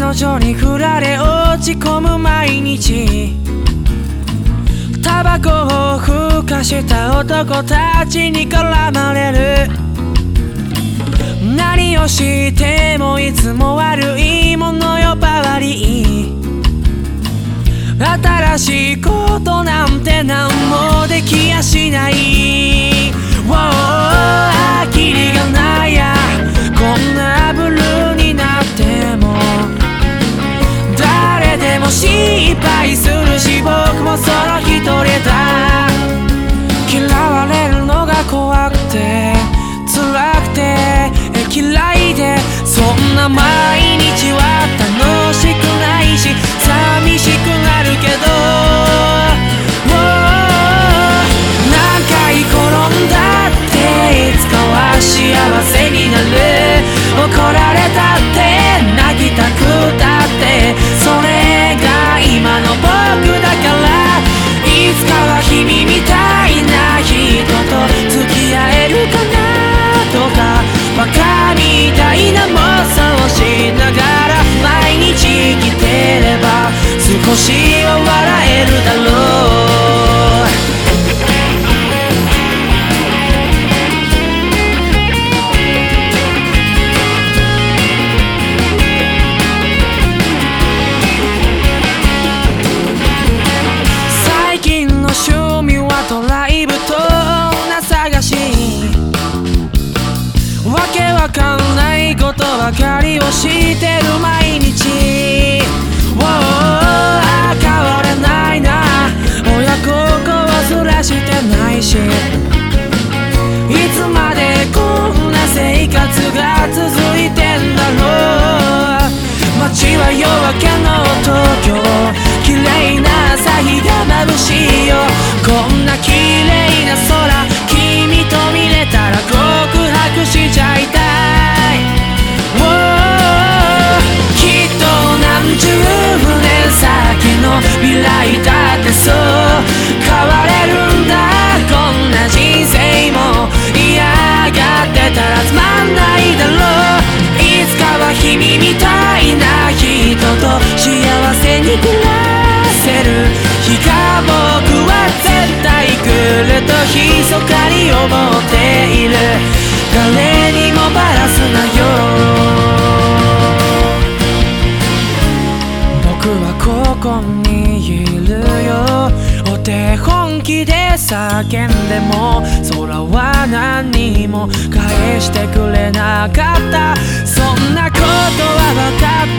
彼女に振られ落ち込む毎日、タバコをふかした男たちに絡まれる。何をしてもいつも悪いもの呼ばわり、新しいことなんて何もできやしない。キリがないや、こんなブルーになっても。誰でも失敗するし、僕もその一人だ。嫌われるのが怖くて辛くて嫌いで、そんな毎日は楽しくないし寂しくなるけど、何回転んだっていつかは幸せになる。怒られたって泣きたくたって、それが今の僕だから。いつかは君みたいな人と付き合えるかなとか、バカみたいな妄想しながら毎日生きてれば少しは笑えるだろう。最近の趣味はドライブと女探し、わけわかんないことばかりをしてる毎日。変われないな、親孝行ずらしてないし、いつまでこんな生活が続いてんだろう。街は夜明けの東京、綺麗な朝日が眩しいよ。こんな綺麗な空、君と見れたら告白しちゃいたい。きっと何十年先の未来だってそう変われるんだ。こんな人生も嫌がってたらつまんないだろう。いつかは君みたいな人と幸せに暮らせる日が僕は絶対来ると密かに思っている。誰にもバラすなよ、僕はここにいるよ。お手本気で叫んでも空は何も返してくれなかった。そんなことは分かっ